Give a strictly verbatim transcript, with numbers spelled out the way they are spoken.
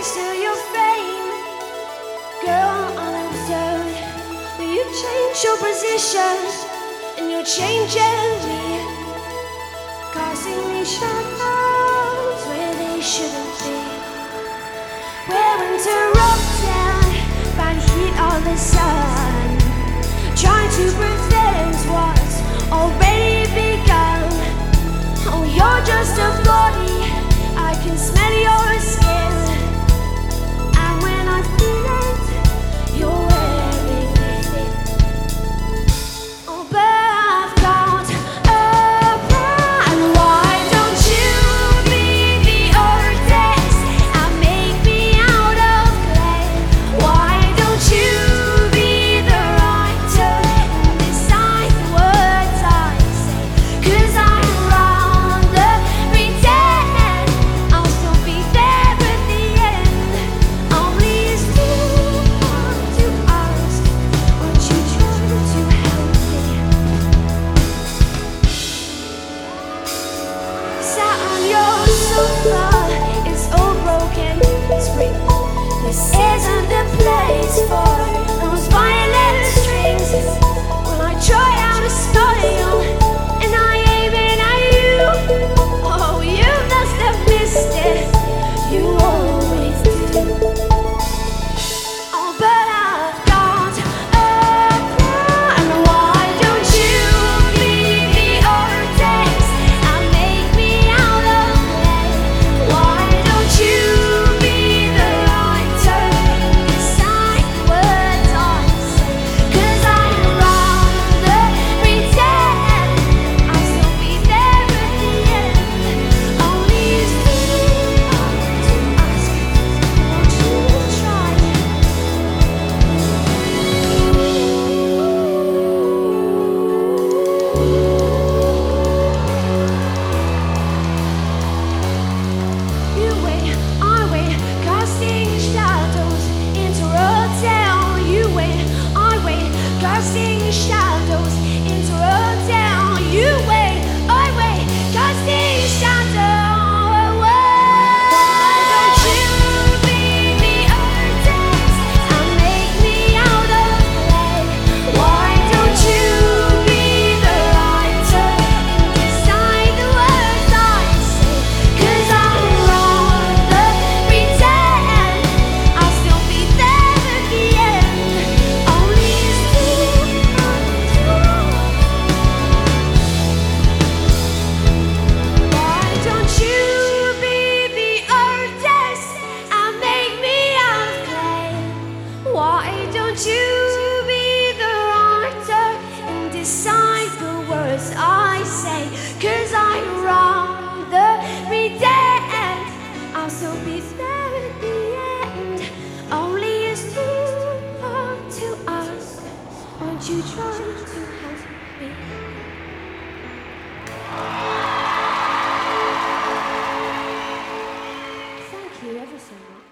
thanks to your fame, girl, unobserved. But you change your position and you're changing me, causing me shadows where they shouldn't be. We're interrupted by the heat of the sun, trying to prevent what's already begun. Oh, you're just a body, I can smell your skin, and when I feel it, you're wearing it. Oh, but I've got a plan. Why don't you be the artist and make me out of clay? Why don't you be the writer and decide the words I say? 'Cause I'd rather pretend I'll still be there at the end. Only it's too hard to ask. Won't you try to help me? Sat on your sofa, it's all broken. Spring, this isn't the place for those violent strings. When I try out a smile and I aim it at you, oh, you must have missed it. You always do. Oh, but I've got a plan. Why don't you be the artist and make me out of clay? Why don't you be the writer and decide the words I say? 'Cause I'd rather pretend I'll still be there at the end. Only it's too hard to ask. Won't you try? You wait, I wait, casting shadows into a town. You wait, I wait, casting shadows into a town. You wait, I wait, casting shadows. Why don't you be the artist and make me out of clay? Why don't you be the writer and decide the words I say? 'Cause I'd rather pretend I'll still be there at the end. Only it's too hard to ask. Why don't you be the artist and make me out of clay? Why don't you be the writer and decide the words I say? 'Cause I'd rather pretend I'll still be there at the end. Only it's too hard to ask. Won't you try to help me? Thank you ever so much.